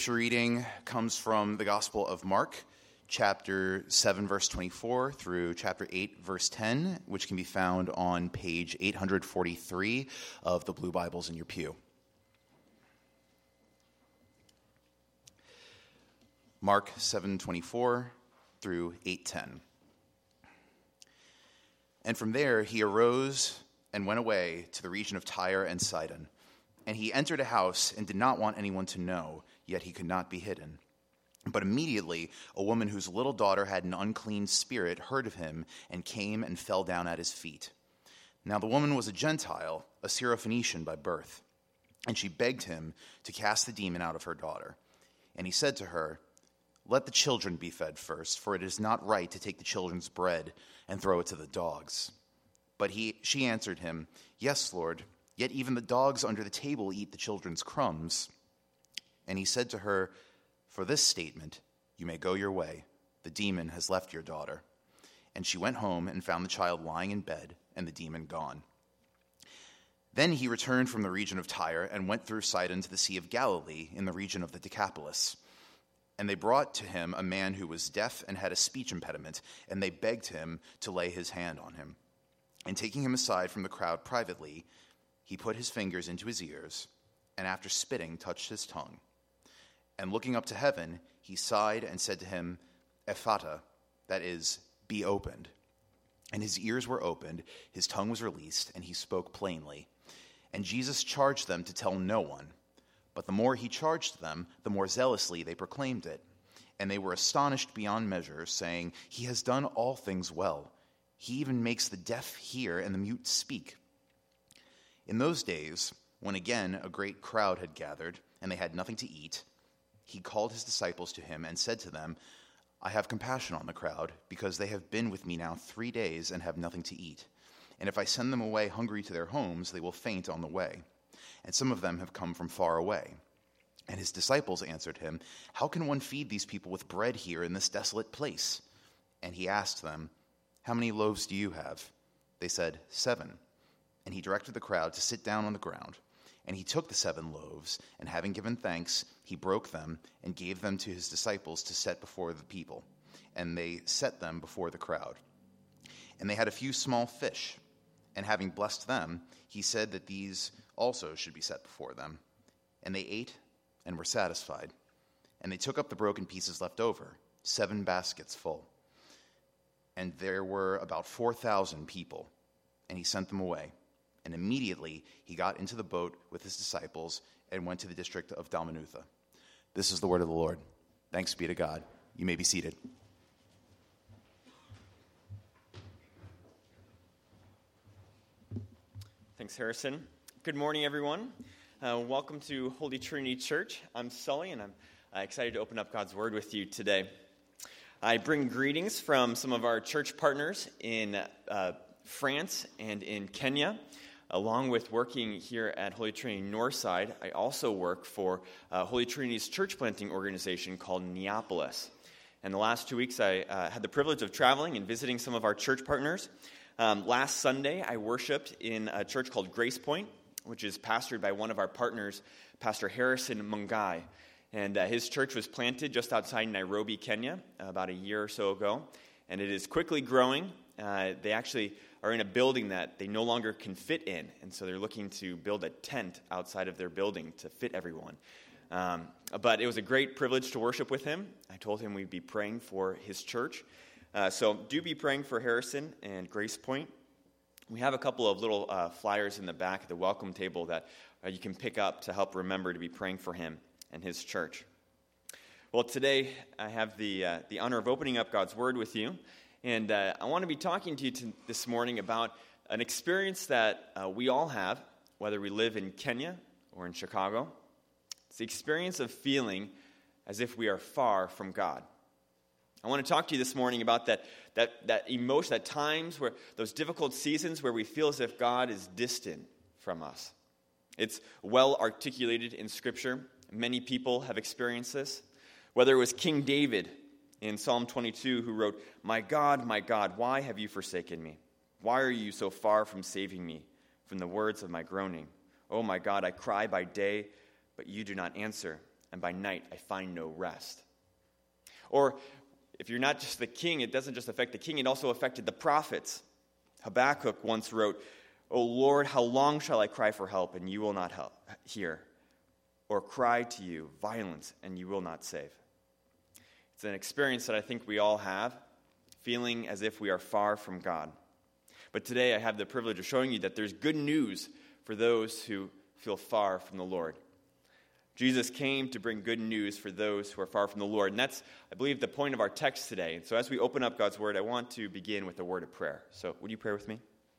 scripture reading comes from the Gospel of Mark, chapter 7, verse 24 through chapter 8, verse 10, which can be found on page 843 of the Blue Bibles in your pew. Mark 7:24 through 8:10. And from there he arose and went away to the region of Tyre and Sidon. And he entered a house and did not want anyone to know, yet he could not be hidden. But immediately a woman whose little daughter had an unclean spirit heard of him and came and fell down at his feet. Now the woman was a Gentile, a Syrophoenician by birth, and she begged him to cast the demon out of her daughter. And he said to her, "Let the children be fed first, for it is not right to take the children's bread and throw it to the dogs." But she answered him, "Yes, Lord, yet even the dogs under the table eat the children's crumbs." And he said to her, "For this statement you may go your way. The demon has left your daughter." And she went home and found the child lying in bed and the demon gone. Then he returned from the region of Tyre and went through Sidon to the Sea of Galilee in the region of the Decapolis. And they brought to him a man who was deaf and had a speech impediment, and they begged him to lay his hand on him. And taking him aside from the crowd privately, he put his fingers into his ears, and after spitting, touched his tongue. And looking up to heaven, he sighed and said to him, "Ephata," that is, "be opened." And his ears were opened, his tongue was released, and he spoke plainly. And Jesus charged them to tell no one. But the more he charged them, the more zealously they proclaimed it. And they were astonished beyond measure, saying, "He has done all things well. He even makes the deaf hear and the mute speak." In those days, when again a great crowd had gathered, and they had nothing to eat, he called his disciples to him and said to them, "I have compassion on the crowd, because they have been with me now 3 days and have nothing to eat. And if I send them away hungry to their homes, they will faint on the way. And some of them have come from far away." And his disciples answered him, "How can one feed these people with bread here in this desolate place?" And he asked them, "How many loaves do you have?" They said, 7. And he directed the crowd to sit down on the ground. And he took the 7 loaves, and having given thanks, he broke them and gave them to his disciples to set before the people. And they set them before the crowd. And they had a few small fish. And having blessed them, he said that these also should be set before them. And they ate and were satisfied. And they took up the broken pieces left over, 7 baskets full. And there were about 4,000 people. And he sent them away. And immediately he got into the boat with his disciples and went to the district of Dalmanutha. This is the word of the Lord. Thanks be to God. You may be seated. Thanks, Harrison. Good morning, everyone. Welcome to Holy Trinity Church. I'm Sully, and I'm excited to open up God's Word with you today. I bring greetings from some of our church partners in France and in Kenya. Along with working here at Holy Trinity Northside, I also work for Holy Trinity's church planting organization called Neapolis. And the last 2 weeks, I had the privilege of traveling and visiting some of our church partners. Last Sunday, I worshiped in a church called Grace Point, which is pastored by one of our partners, Pastor Harrison Mungai. And his church was planted just outside Nairobi, Kenya, about a year or so ago. And it is quickly growing. They actually are in a building that they no longer can fit in. And so they're looking to build a tent outside of their building to fit everyone. But it was a great privilege to worship with him. I told him we'd be praying for his church. So do be praying for Harrison and Grace Point. We have a couple of little flyers in the back of the welcome table that you can pick up to help remember to be praying for him and his church. Well, today I have the honor of opening up God's Word with you. And I want to be talking to you this morning about an experience that we all have, whether we live in Kenya or in Chicago. It's the experience of feeling as if we are far from God. I want to talk to you this morning about that emotion, at times where those difficult seasons where we feel as if God is distant from us. It's well articulated in Scripture. Many people have experienced this. Whether it was King David in Psalm 22 who wrote, my God, why have you forsaken me? Why are you so far from saving me from the words of my groaning? Oh my God, I cry by day, but you do not answer, and by night I find no rest. Or if you're not just the king, it doesn't just affect the king, it also affected the prophets. Habakkuk once wrote, "O Lord, how long shall I cry for help, and you will not hear? Or cry to you violence, and you will not save?" It's an experience that I think we all have, feeling as if we are far from God. But today I have the privilege of showing you that there's good news for those who feel far from the Lord. Jesus came to bring good news for those who are far from the Lord. And that's, I believe, the point of our text today. And so as we open up God's Word, I want to begin with a word of prayer. So would you pray with me?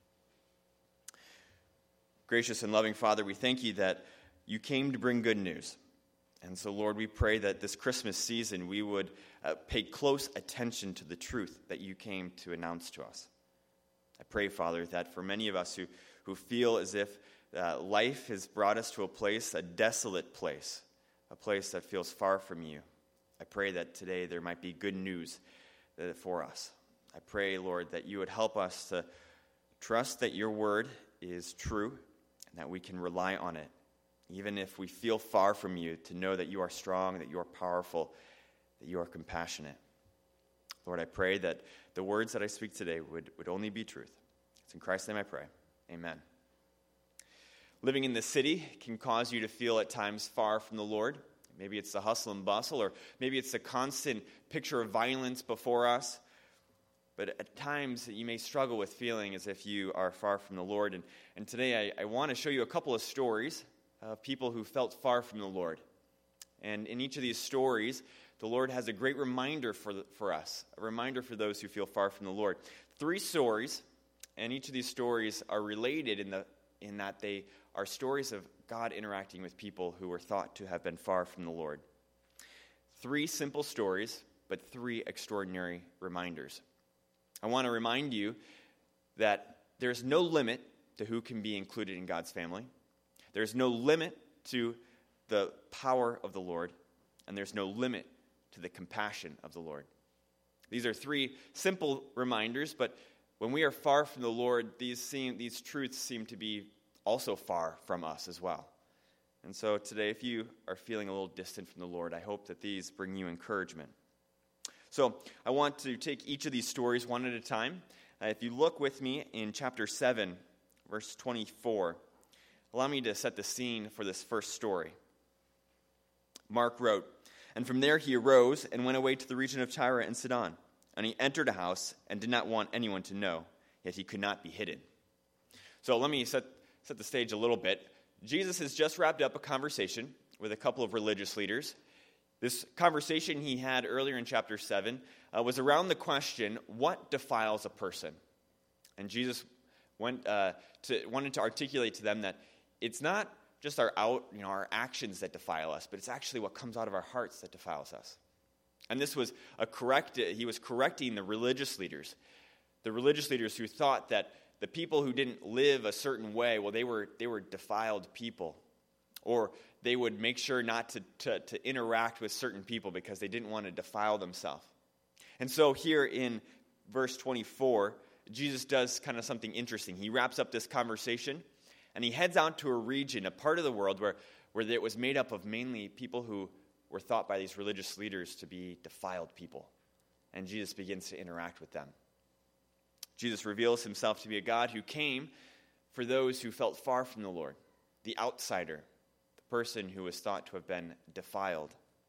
Gracious and loving Father, we thank you that you came to bring good news. And so, Lord, we pray that this Christmas season we would pay close attention to the truth that you came to announce to us. I pray, Father, that for many of us who feel as if life has brought us to a place, a desolate place, a place that feels far from you, I pray that today there might be good news for us. I pray, Lord, that you would help us to trust that your word is true and that we can rely on it, even if we feel far from you, to know that you are strong, that you are powerful, that you are compassionate. Lord, I pray that the words that I speak today would only be truth. It's in Christ's name I pray. Amen. Living in the city can cause you to feel at times far from the Lord. Maybe it's the hustle and bustle, or maybe it's the constant picture of violence before us. But at times you may struggle with feeling as if you are far from the Lord. And today I want to show you a couple of stories of people who felt far from the Lord. And in each of these stories, the Lord has a great reminder for us, a reminder for those who feel far from the Lord. 3 stories, and each of these stories are related in that they are stories of God interacting with people who were thought to have been far from the Lord. 3 simple stories, but 3 extraordinary reminders. I want to remind you that there's no limit to who can be included in God's family. There's no limit to the power of the Lord, and there's no limit to the compassion of the Lord. These are 3 simple reminders, but when we are far from the Lord, these truths seem to be also far from us as well. And so today, if you are feeling a little distant from the Lord, I hope that these bring you encouragement. So I want to take each of these stories one at a time. If you look with me in chapter 7, verse 24, allow me to set the scene for this first story. Mark wrote, "And from there he arose and went away to the region of Tyre and Sidon. And he entered a house and did not want anyone to know, yet he could not be hidden." So let me set the stage a little bit. Jesus has just wrapped up a conversation with a couple of religious leaders. This conversation he had earlier in chapter 7 was around the question, what defiles a person? And Jesus wanted to articulate to them that it's not just our actions that defile us, but it's actually what comes out of our hearts that defiles us. And this was he was correcting the religious leaders who thought that the people who didn't live a certain way, well, they were defiled people, or they would make sure not to interact with certain people because they didn't want to defile themselves. And so here in verse 24, Jesus does kind of something interesting. He wraps up this conversation, and he heads out to a region, a part of the world where it was made up of mainly people who were thought by these religious leaders to be defiled people. And Jesus begins to interact with them. Jesus reveals himself to be a God who came for those who felt far from the Lord, the outsider, the person who was thought to have been defiled.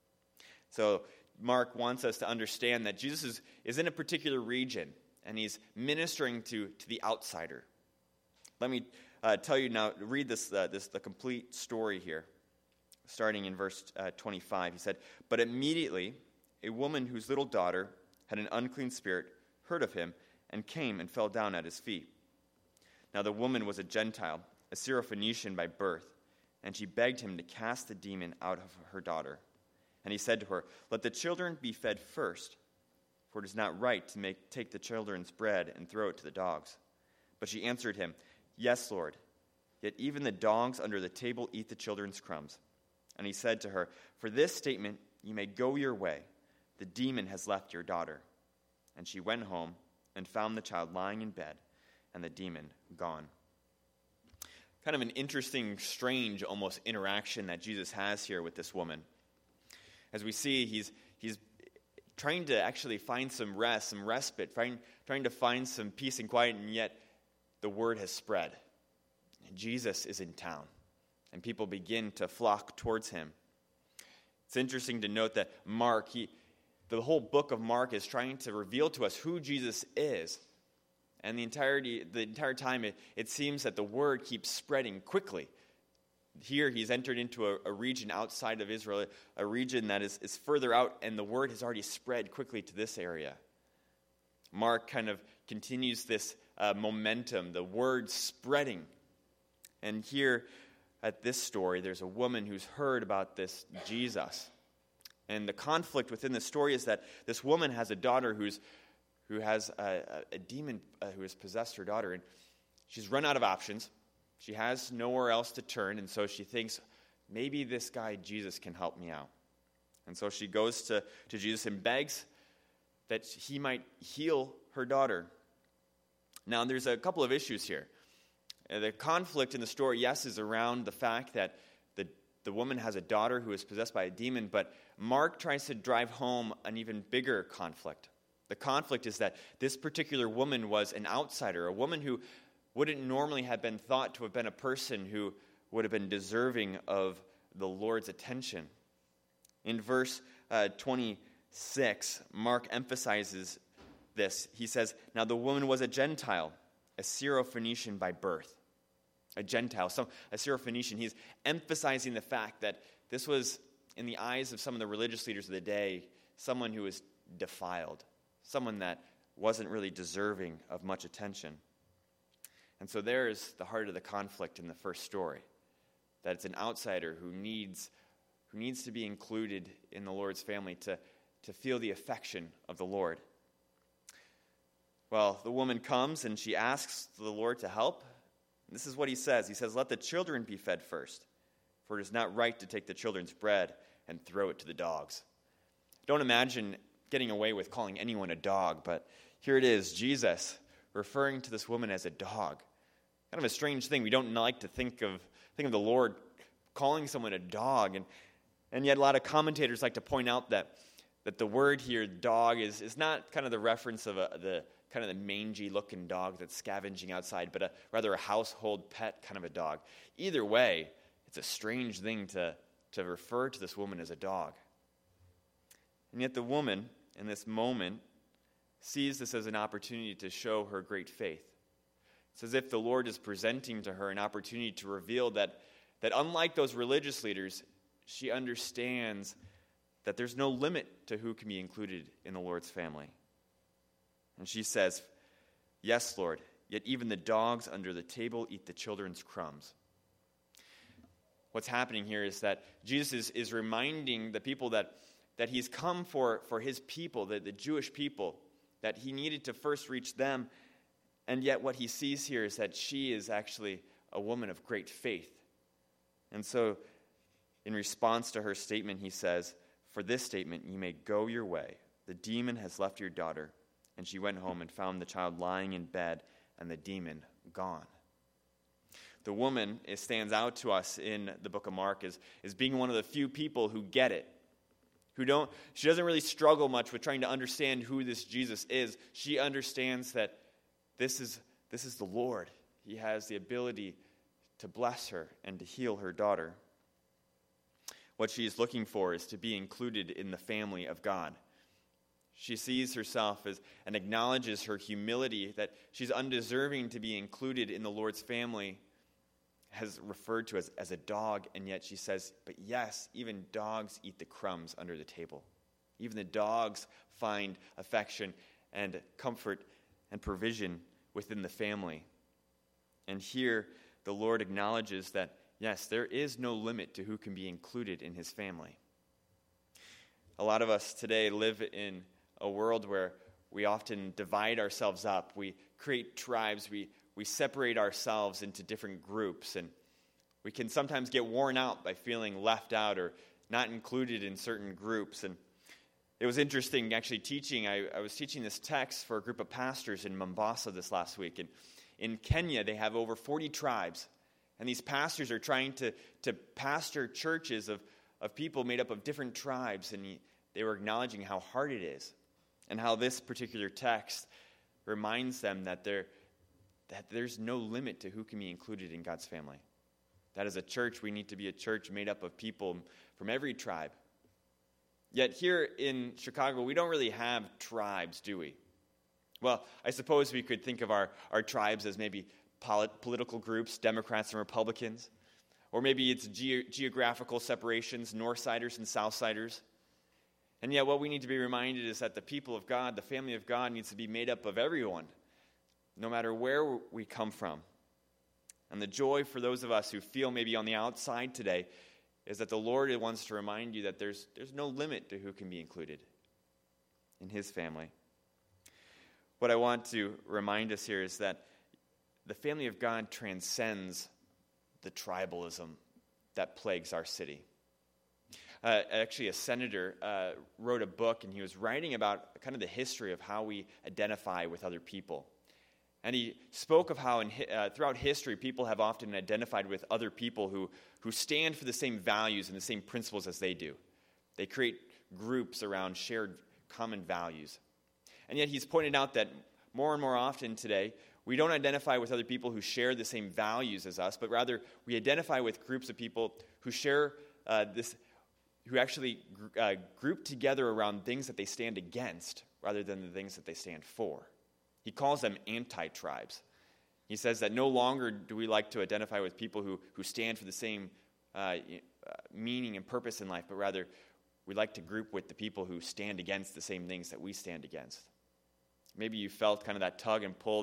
So Mark wants us to understand that Jesus is in a particular region, and he's ministering to the outsider. Let me tell you now, read the complete story here. Starting in verse 25, he said, "But immediately a woman whose little daughter had an unclean spirit heard of him and came and fell down at his feet. Now the woman was a Gentile, a Syrophoenician by birth, and she begged him to cast the demon out of her daughter. And he said to her, 'Let the children be fed first, for it is not right to take the children's bread and throw it to the dogs.' But she answered him, 'Yes, Lord, yet even the dogs under the table eat the children's crumbs.' And he said to her, 'For this statement you may go your way. The demon has left your daughter.' And she went home and found the child lying in bed and the demon gone." Kind of an interesting, strange, almost interaction that Jesus has here with this woman. As we see, he's trying to actually find some rest, some respite, trying to find some peace and quiet, and yet the word has spread. Jesus is in town, and people begin to flock towards him. It's interesting to note that Mark, the whole book of Mark is trying to reveal to us who Jesus is. And the entire time, it seems that the word keeps spreading quickly. Here, he's entered into a region outside of Israel, a region that is further out, and the word has already spread quickly to this area. Mark kind of continues this momentum, the word spreading. And here at this story, there's a woman who's heard about this Jesus. And the conflict within the story is that this woman has a daughter who has a demon who has possessed her daughter. And she's run out of options. She has nowhere else to turn. And so she thinks, maybe this guy Jesus can help me out. And so she goes to Jesus and begs that he might heal her daughter. Now, there's a couple of issues here. The conflict in the story, yes, is around the fact that the woman has a daughter who is possessed by a demon, but Mark tries to drive home an even bigger conflict. The conflict is that this particular woman was an outsider, a woman who wouldn't normally have been thought to have been a person who would have been deserving of the Lord's attention. In verse 26, Mark emphasizes this. He says, "Now the woman was a Gentile, a Syrophoenician by birth." A Gentile, a Syrophoenician. He's emphasizing the fact that this was, in the eyes of some of the religious leaders of the day, someone who was defiled, someone that wasn't really deserving of much attention. And so there's the heart of the conflict in the first story, that it's an outsider who needs to be included in the Lord's family to feel the affection of the Lord. Well, the woman comes and she asks the Lord to help. This is what he says. He says, "Let the children be fed first, for it is not right to take the children's bread and throw it to the dogs." Don't imagine getting away with calling anyone a dog, but here it is, Jesus referring to this woman as a dog. Kind of a strange thing. We don't like to think of the Lord calling someone a dog, and yet a lot of commentators like to point out that the word here, dog, is not kind of the reference of the kind of the mangy-looking dog that's scavenging outside, but rather a household pet kind of a dog. Either way, it's a strange thing to refer to this woman as a dog. And yet the woman, in this moment, sees this as an opportunity to show her great faith. It's as if the Lord is presenting to her an opportunity to reveal that unlike those religious leaders, she understands that there's no limit to who can be included in the Lord's family. And she says, "Yes, Lord, yet even the dogs under the table eat the children's crumbs." What's happening here is that Jesus is reminding the people that he's come for his people, the Jewish people, that he needed to first reach them. And yet what he sees here is that she is actually a woman of great faith. And so in response to her statement, he says, "For this statement you may go your way. The demon has left your daughter." And she went home and found the child lying in bed and the demon gone. The woman stands out to us in the book of Mark as being one of the few people who get it. She doesn't really struggle much with trying to understand who this Jesus is. She understands that this is the Lord. He has the ability to bless her and to heal her daughter. What she is looking for is to be included in the family of God. She sees herself and acknowledges her humility, that she's undeserving to be included in the Lord's family, has referred to as a dog, and yet she says, but yes, even dogs eat the crumbs under the table. Even the dogs find affection and comfort and provision within the family. And here the Lord acknowledges that, yes, there is no limit to who can be included in his family. A lot of us today live in a world where we often divide ourselves up. We create tribes. We separate ourselves into different groups. And we can sometimes get worn out by feeling left out or not included in certain groups. And it was interesting actually teaching. I was teaching this text for a group of pastors in Mombasa this last week. And in Kenya, they have over 40 tribes. And these pastors are trying to pastor churches of people made up of different tribes, and they were acknowledging how hard it is, and how this particular text reminds them that there's no limit to who can be included in God's family. That as a church, we need to be a church made up of people from every tribe. Yet here in Chicago, we don't really have tribes, do we? Well, I suppose we could think of our tribes as maybe political groups, Democrats and Republicans, or maybe it's geographical separations, Northsiders and Southsiders. And yet what we need to be reminded is that the people of God, the family of God, needs to be made up of everyone, no matter where we come from. And the joy for those of us who feel maybe on the outside today is that the Lord wants to remind you that there's no limit to who can be included in his family. What I want to remind us here is that the family of God transcends the tribalism that plagues our city. Actually, a senator wrote a book, and he was writing about kind of the history of how we identify with other people. And he spoke of how throughout history, people have often identified with other people who stand for the same values and the same principles as they do. They create groups around shared common values. And yet he's pointed out that more and more often today, we don't identify with other people who share the same values as us, but rather we identify with groups of people who share who actually group together around things that they stand against rather than the things that they stand for. He calls them anti-tribes. He says that no longer do we like to identify with people who stand for the same meaning and purpose in life, but rather we like to group with the people who stand against the same things that we stand against. Maybe you felt kind of that tug and pull,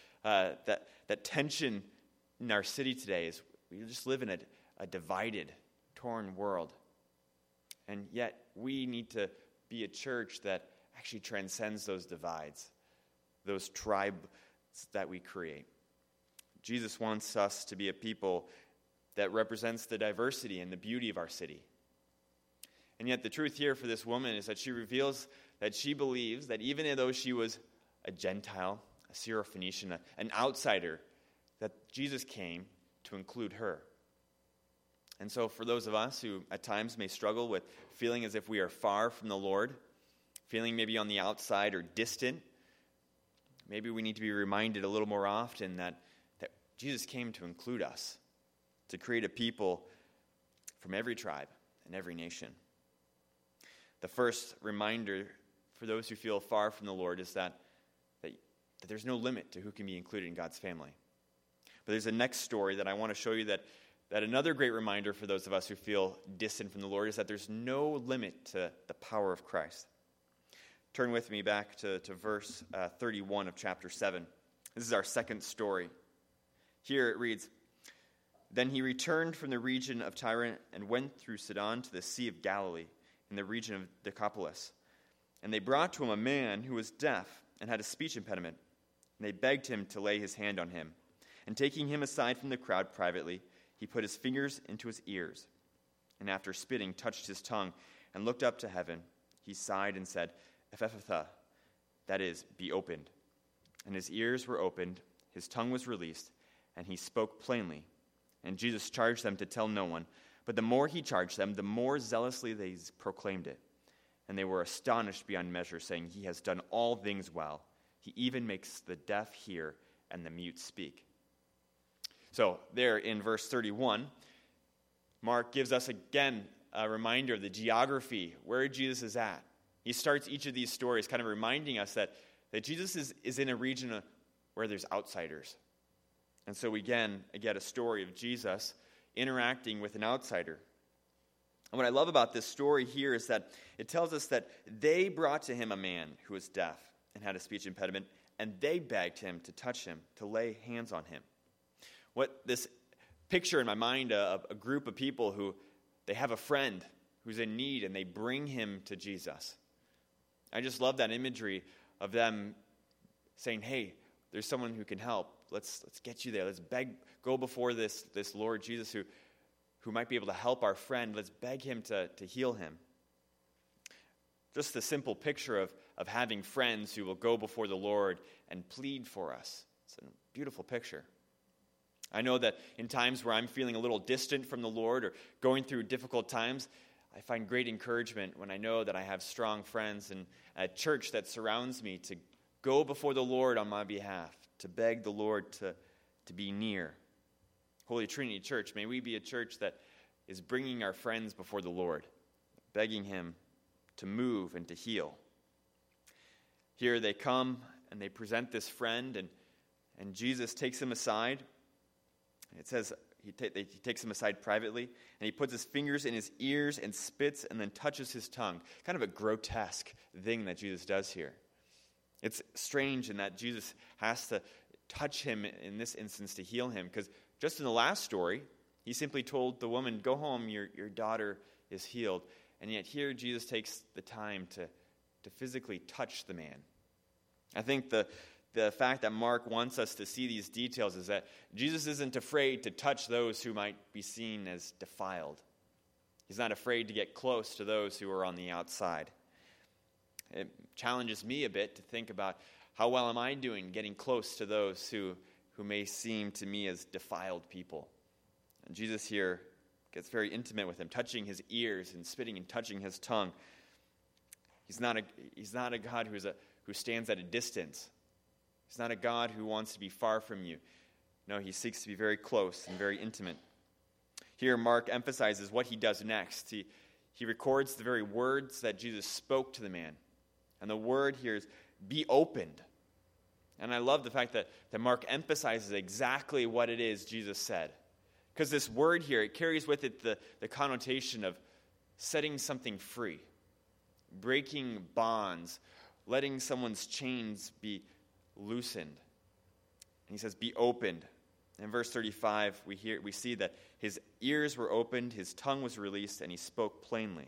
that tension in our city today is we just live in a divided, torn world. And yet we need to be a church that actually transcends those divides, those tribes that we create. Jesus wants us to be a people that represents the diversity and the beauty of our city. And yet the truth here for this woman is that she reveals that she believes that even though she was a Gentile, a Syrophoenician, an outsider, that Jesus came to include her. And so for those of us who at times may struggle with feeling as if we are far from the Lord, feeling maybe on the outside or distant, maybe we need to be reminded a little more often that Jesus came to include us, to create a people from every tribe and every nation. The first reminder for those who feel far from the Lord is that there's no limit to who can be included in God's family. But there's a next story that I want to show you that another great reminder for those of us who feel distant from the Lord is that there's no limit to the power of Christ. Turn with me back to verse 31 of chapter 7. This is our second story. Here it reads, "Then he returned from the region of Tyre and went through Sidon to the Sea of Galilee in the region of Decapolis. And they brought to him a man who was deaf and had a speech impediment. And they begged him to lay his hand on him. And taking him aside from the crowd privately, he put his fingers into his ears. And after spitting, touched his tongue and looked up to heaven. He sighed and said, 'Ephphatha,' that is, be opened. And his ears were opened, his tongue was released, and he spoke plainly. And Jesus charged them to tell no one. But the more he charged them, the more zealously they proclaimed it. And they were astonished beyond measure, saying, 'He has done all things well. He even makes the deaf hear and the mute speak.'" So there in verse 31, Mark gives us again a reminder of the geography, where Jesus is at. He starts each of these stories kind of reminding us that Jesus is in a region where there's outsiders. And so we get a story of Jesus interacting with an outsider. And what I love about this story here is that it tells us that they brought to him a man who was deaf and had a speech impediment, and they begged him to touch him, to lay hands on him. What this picture in my mind of a group of people who they have a friend who's in need and they bring him to Jesus. I just love that imagery of them saying, "Hey, there's someone who can help. Let's get you there. Let's go before this Lord Jesus who might be able to help our friend. Let's beg him to heal him." Just the simple picture of having friends who will go before the Lord and plead for us. It's a beautiful picture. I know that in times where I'm feeling a little distant from the Lord or going through difficult times, I find great encouragement when I know that I have strong friends and a church that surrounds me to go before the Lord on my behalf, to beg the Lord to be near. Holy Trinity Church, may we be a church that is bringing our friends before the Lord, begging Him to move and to heal. Here they come and they present this friend, and Jesus takes him aside. It says he takes him aside privately, and he puts his fingers in his ears and spits and then touches his tongue. Kind of a grotesque thing that Jesus does here. It's strange in that Jesus has to touch him in this instance to heal him, because just in the last story, he simply told the woman, "Go home, your daughter is healed." And yet here Jesus takes the time to physically touch the man. I think the fact that Mark wants us to see these details is that Jesus isn't afraid to touch those who might be seen as defiled. He's not afraid to get close to those who are on the outside. It challenges me a bit to think about how well am I doing getting close to those who may seem to me as defiled people. And Jesus here gets very intimate with him, touching his ears and spitting and touching his tongue. He's not a God who stands at a distance. He's not a God who wants to be far from you. No, he seeks to be very close and very intimate. Here, Mark emphasizes what he does next. He records the very words that Jesus spoke to the man. And the word here is, be opened. And I love the fact that Mark emphasizes exactly what it is Jesus said. Because this word here, it carries with it the connotation of setting something free, breaking bonds, letting someone's chains be loosened. And he says, be opened. In verse 35, we see that his ears were opened, his tongue was released, and he spoke plainly.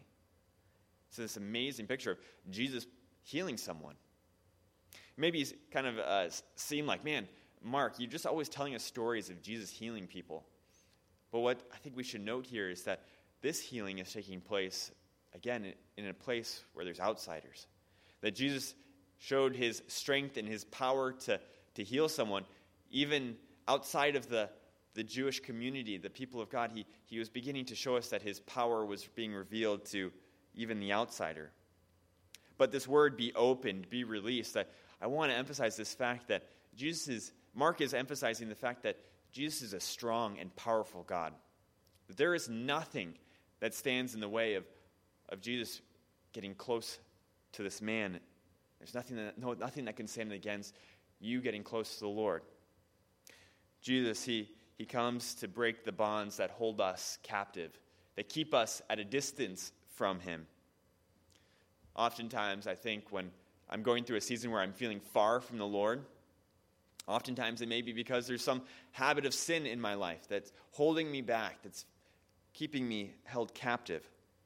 So this amazing picture of Jesus healing someone. Maybe you kind of seem like, man, Mark, you're just always telling us stories of Jesus healing people. But what I think we should note here is that this healing is taking place, again, in a place where there's outsiders. That Jesus showed his strength and his power to heal someone, even outside of the Jewish community, the people of God. He was beginning to show us that his power was being revealed to even the outsider. But this word, be opened, be released, I want to emphasize this fact that Mark is emphasizing the fact that Jesus is a strong and powerful God. That there is nothing that stands in the way of Jesus getting close to this man. There's nothing that can stand against you getting close to the Lord. Jesus, he comes to break the bonds that hold us captive, that keep us at a distance from him. Oftentimes, I think when I'm going through a season where I'm feeling far from the Lord, oftentimes it may be because there's some habit of sin in my life that's holding me back, that's keeping me held captive.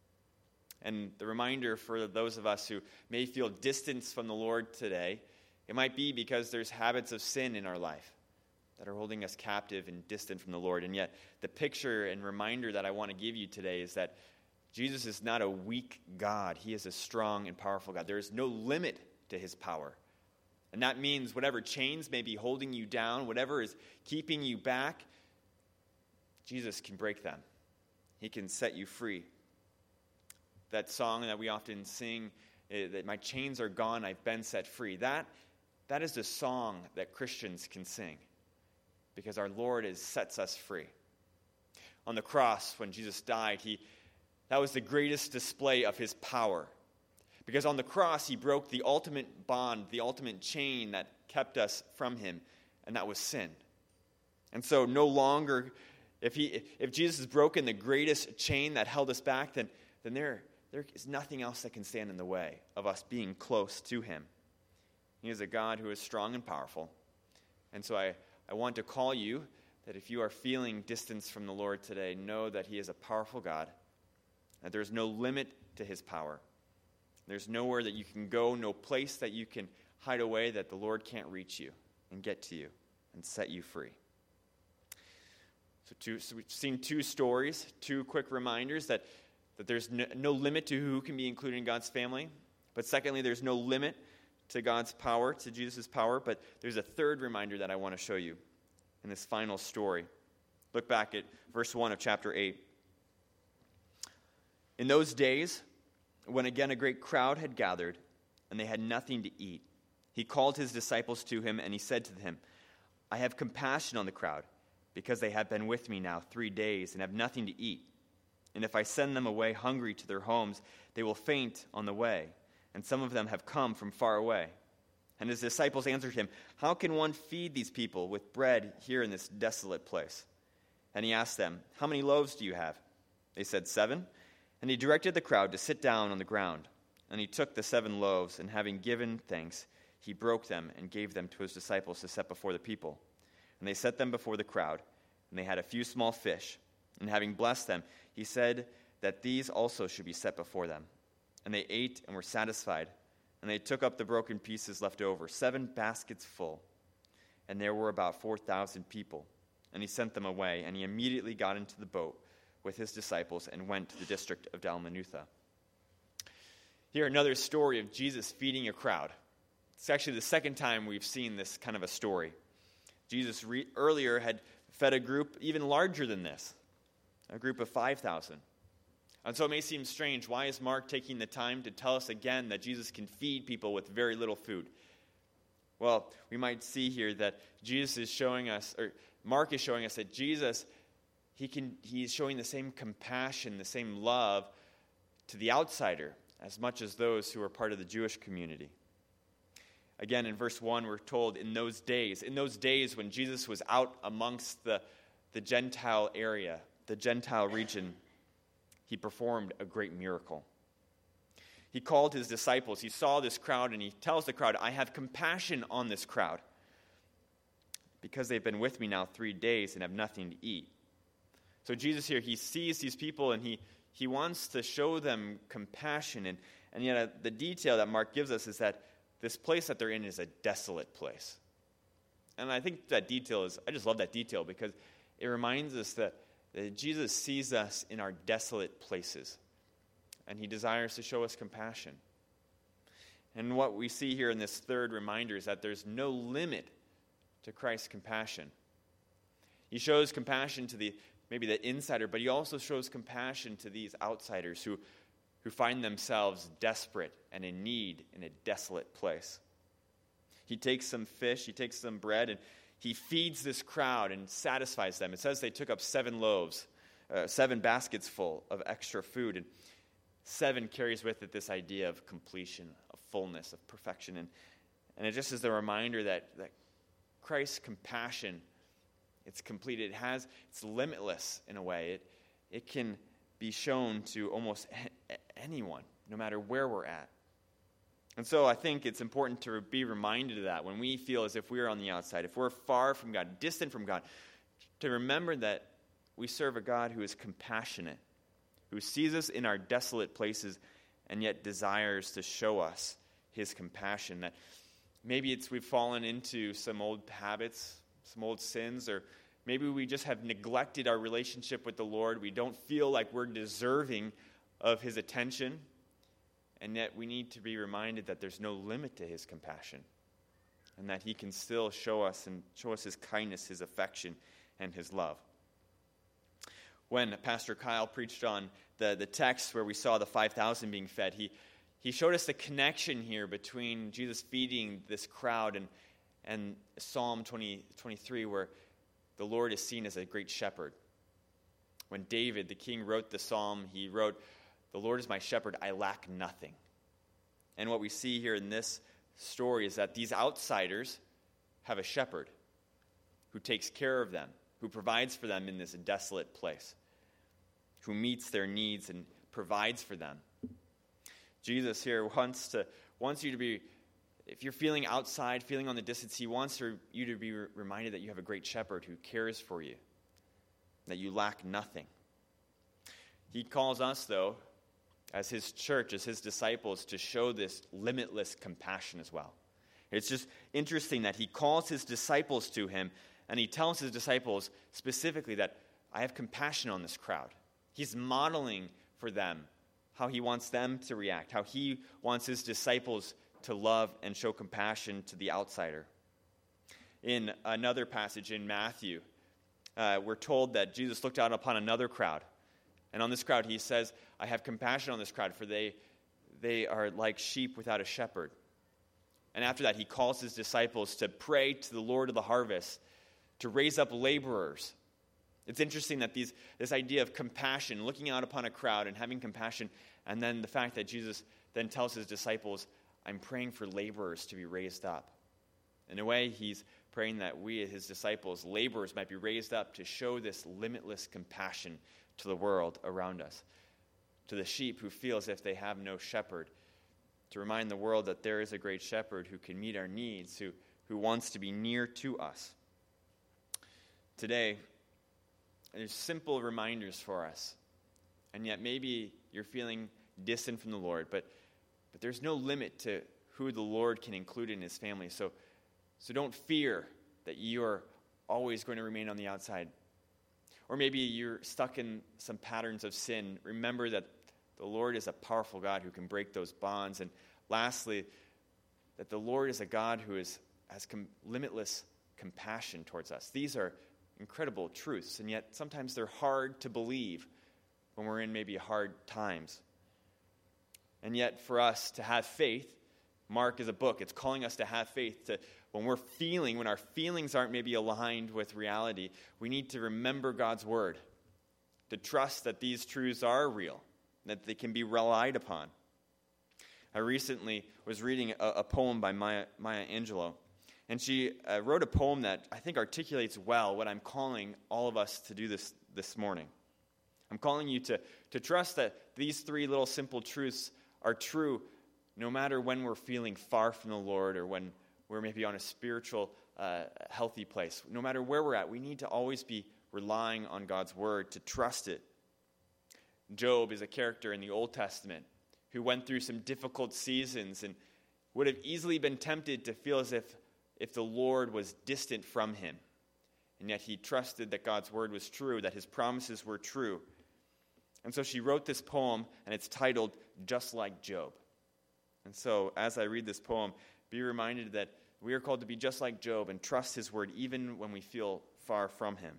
And the reminder for those of us who may feel distance from the Lord today, it might be because there's habits of sin in our life that are holding us captive and distant from the Lord. And yet, the picture and reminder that I want to give you today is that Jesus is not a weak God. He is a strong and powerful God. There is no limit to his power. And that means whatever chains may be holding you down, whatever is keeping you back, Jesus can break them. He can set you free. That song that we often sing, that my chains are gone, I've been set free. That is the song that Christians can sing because our Lord sets us free. On the cross, when Jesus died, that was the greatest display of his power. Because on the cross, he broke the ultimate bond, the ultimate chain that kept us from him, and that was sin. And so no longer, if Jesus has broken the greatest chain that held us back, then there is nothing else that can stand in the way of us being close to him. He is a God who is strong and powerful. And so I want to call you that if you are feeling distance from the Lord today, know that he is a powerful God, that there is no limit to his power. There's nowhere that you can go, no place that you can hide away that the Lord can't reach you and get to you and set you free. So we've seen two stories, two quick reminders that there's no limit to who can be included in God's family. But secondly, there's no limit to God's power, to Jesus' power. But there's a third reminder that I want to show you in this final story. Look back at verse 1 of chapter 8. In those days, when again a great crowd had gathered, and they had nothing to eat, he called his disciples to him, and he said to them, I have compassion on the crowd, because they have been with me now 3 days and have nothing to eat. And if I send them away hungry to their homes, they will faint on the way, and some of them have come from far away. And his disciples answered him, How can one feed these people with bread here in this desolate place? And he asked them, How many loaves do you have? They said, 7. And he directed the crowd to sit down on the ground. And he took the 7 loaves, and having given thanks, he broke them and gave them to his disciples to set before the people. And they set them before the crowd, and they had a few small fish. And having blessed them, he said that these also should be set before them. And they ate and were satisfied. And they took up the broken pieces left over, 7 baskets full. And there were about 4,000 people. And he sent them away, and he immediately got into the boat with his disciples and went to the district of Dalmanutha. Here, another story of Jesus feeding a crowd. It's actually the second time we've seen this kind of a story. Jesus earlier had fed a group even larger than this, a group of 5,000. And so it may seem strange, why is Mark taking the time to tell us again that Jesus can feed people with very little food? Well, we might see here that Jesus is showing us, or Mark is showing us that Jesus, he's showing the same compassion, the same love to the outsider as much as those who are part of the Jewish community. Again, in verse 1, we're told in those days when Jesus was out amongst the Gentile area, the Gentile region, he performed a great miracle. He called his disciples. He saw this crowd, and he tells the crowd, I have compassion on this crowd because they've been with me now 3 days and have nothing to eat. So Jesus here, he sees these people, and he wants to show them compassion. And yet the detail that Mark gives us is that this place that they're in is a desolate place. And I think that detail I just love that detail because it reminds us that Jesus sees us in our desolate places, and he desires to show us compassion. And what we see here in this third reminder is that there's no limit to Christ's compassion. He shows compassion to maybe the insider, but he also shows compassion to these outsiders who find themselves desperate and in need in a desolate place. He takes some fish, he takes some bread, and he feeds this crowd and satisfies them. It says they took up 7 loaves, 7 baskets full of extra food. And 7 carries with it this idea of completion, of fullness, of perfection. And it just is a reminder that Christ's compassion, it's complete. It's limitless in a way. It can be shown to almost anyone, no matter where we're at. And so I think it's important to be reminded of that when we feel as if we're on the outside, if we're far from God, distant from God, to remember that we serve a God who is compassionate, who sees us in our desolate places and yet desires to show us his compassion. That maybe we've fallen into some old habits, some old sins, or maybe we just have neglected our relationship with the Lord. We don't feel like we're deserving of his attention. And yet we need to be reminded that there's no limit to his compassion, and that he can still show us his kindness, his affection, and his love. When Pastor Kyle preached on the text where we saw the 5,000 being fed, he showed us the connection here between Jesus feeding this crowd and Psalm 23, where the Lord is seen as a great shepherd. When David, the king, wrote the psalm, he wrote, "The Lord is my shepherd, I lack nothing." And what we see here in this story is that these outsiders have a shepherd who takes care of them, who provides for them in this desolate place, who meets their needs and provides for them. Jesus here wants you to be, if you're feeling outside, feeling on the distance, he wants you to be reminded that you have a great shepherd who cares for you, that you lack nothing. He calls us, though, as his church, as his disciples, to show this limitless compassion as well. It's just interesting that he calls his disciples to him, and he tells his disciples specifically that I have compassion on this crowd. He's modeling for them how he wants them to react, how he wants his disciples to love and show compassion to the outsider. In another passage in Matthew, we're told that Jesus looked out upon another crowd. And on this crowd, he says, I have compassion on this crowd, for they are like sheep without a shepherd. And after that, he calls his disciples to pray to the Lord of the harvest, to raise up laborers. It's interesting that this idea of compassion, looking out upon a crowd and having compassion, and then the fact that Jesus then tells his disciples, I'm praying for laborers to be raised up. In a way, he's praying that we, his disciples, laborers, might be raised up to show this limitless compassion to the world around us, to the sheep who feel as if they have no shepherd, to remind the world that there is a great shepherd who can meet our needs, who wants to be near to us. Today, there's simple reminders for us, and yet maybe you're feeling distant from the Lord, but there's no limit to who the Lord can include in his family. So don't fear that you're always going to remain on the outside. Or maybe you're stuck in some patterns of sin. Remember that the Lord is a powerful God who can break those bonds. And lastly, that the Lord is a God who has limitless compassion towards us. These are incredible truths, and yet sometimes they're hard to believe when we're in maybe hard times. And yet for us to have faith, Mark is a book. It's calling us to have faith. When our feelings aren't maybe aligned with reality, we need to remember God's word, to trust that these truths are real, that they can be relied upon. I recently was reading a poem by Maya Angelou, and she wrote a poem that I think articulates well what I'm calling all of us to do this morning. I'm calling you to trust that these three little simple truths are true no matter when we're feeling far from the Lord or when we're maybe on a spiritual, healthy place. No matter where we're at, we need to always be relying on God's word, to trust it. Job is a character in the Old Testament who went through some difficult seasons and would have easily been tempted to feel as if the Lord was distant from him. And yet he trusted that God's word was true, that his promises were true. And so she wrote this poem, and it's titled, Just Like Job. And so as I read this poem, be reminded that we are called to be just like Job and trust his word even when we feel far from him.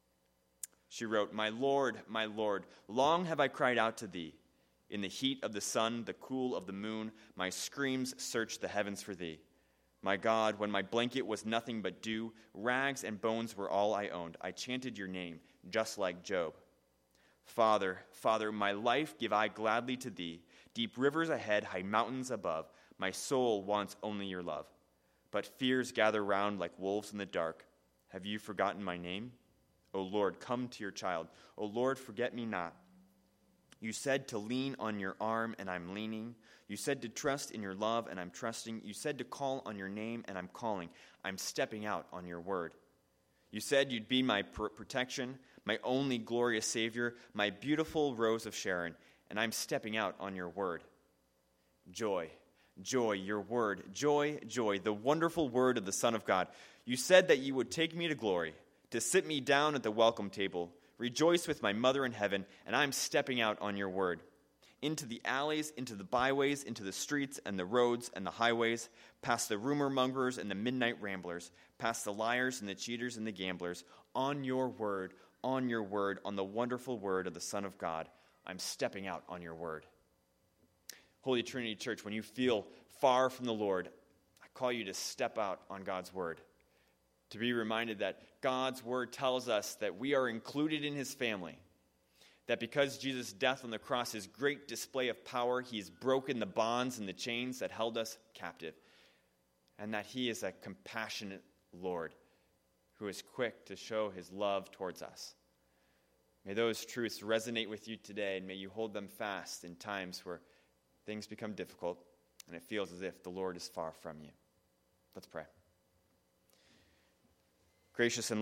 She wrote, my Lord, long have I cried out to thee. In the heat of the sun, the cool of the moon, my screams searched the heavens for thee. My God, when my blanket was nothing but dew, rags and bones were all I owned, I chanted your name, just like Job. Father, my life give I gladly to thee. Deep rivers ahead, high mountains above. My soul wants only your love. But fears gather round like wolves in the dark. Have you forgotten my name? O Lord, come to your child. O Lord, forget me not. You said to lean on your arm, and I'm leaning. You said to trust in your love, and I'm trusting. You said to call on your name, and I'm calling. I'm stepping out on your word. You said you'd be my protection, my only glorious Savior, my beautiful Rose of Sharon, and I'm stepping out on your word. Joy, your word. Joy, the wonderful word of the Son of God. You said that you would take me to glory, to sit me down at the welcome table, rejoice with my mother in heaven, and I'm stepping out on your word. Into the alleys, into the byways, into the streets and the roads and the highways, past the rumor mongers and the midnight ramblers, past the liars and the cheaters and the gamblers, on your word, on the wonderful word of the Son of God, I'm stepping out on your word. Holy Trinity Church, when you feel far from the Lord, I call you to step out on God's word, to be reminded that God's word tells us that we are included in his family, that because Jesus' death on the cross is great display of power, he's broken the bonds and the chains that held us captive, and that he is a compassionate Lord who is quick to show his love towards us. May those truths resonate with you today, and may you hold them fast in times where things become difficult and it feels as if the Lord is far from you. Let's pray. Gracious and